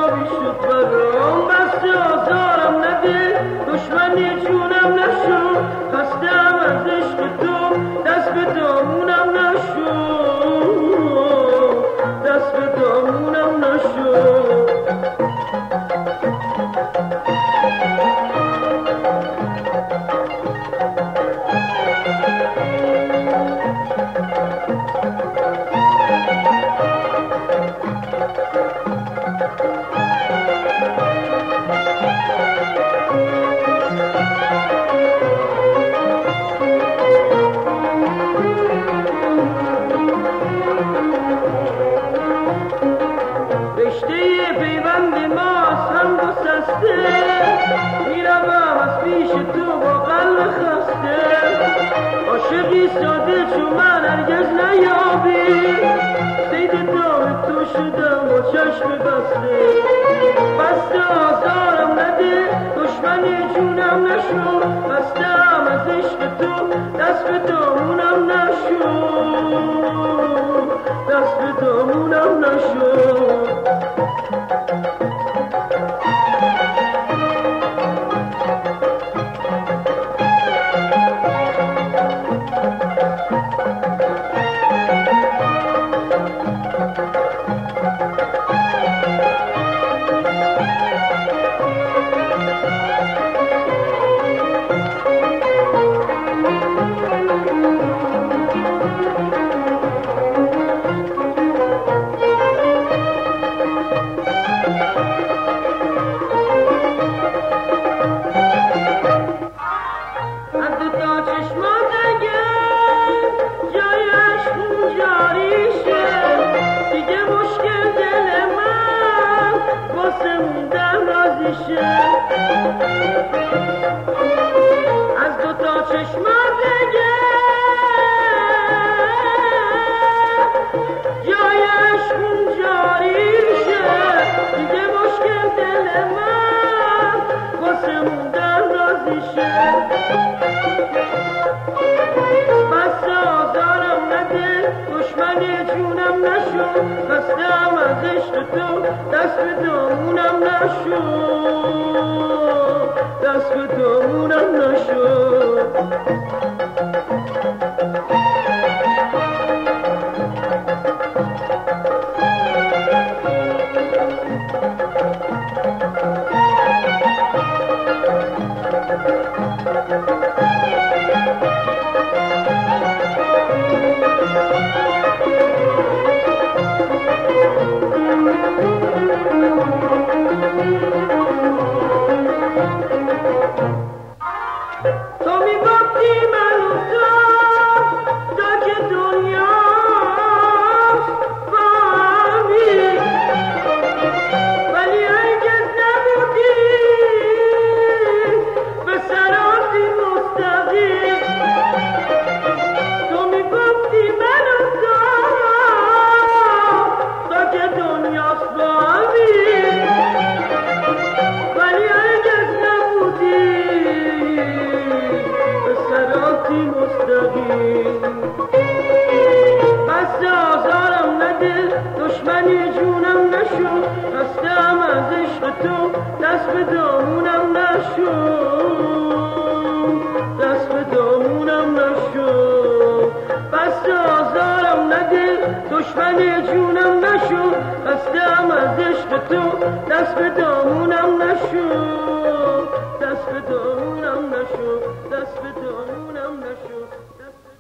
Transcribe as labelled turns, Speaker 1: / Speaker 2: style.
Speaker 1: خوابی شد برام، بس آزارم نده دشمنی جونم نشو، خستم از عشق تو دست به دامونم نشو، دست به دامونم نشو. رشته پیوند ما از هم گسسته، میروم از پیش تو با قلب خسته، عاشقی ساده چون من هرگز نیابی، صید دام تو شدم با چشم بسته، بس آزارم نده دشمنی جونم نشو، خستم از عشق تو دست به دامونم نشو، دست به دامونم نشو. از دو تا چشمات دیگه جایش خون جاری شه، دیگه مشکل دل من واسه موندن راضی شه، بس آزارم نده دشمنی جونم نشو، خستم از عشق تو دست به دامونم نشو، دست به دامونم نشو. تو میگفتی من و تا که دنیا فهمی، ولی هرگز نبودی به سراتی مستقیم، تو میگفتی من و تا که دنیا فهمی، ولی هرگز نبودی مستقیم، بس آزارم نده دشمنی جونم نشو، خستم از عشق تو دست به دامونم نشو، دست به دامونم نشو، بس آزارم نده دشمنی جونم نشو، خستم از عشق تو دست به دامونم نشو، دست به دامونم نشو، دست به دامونم نشو.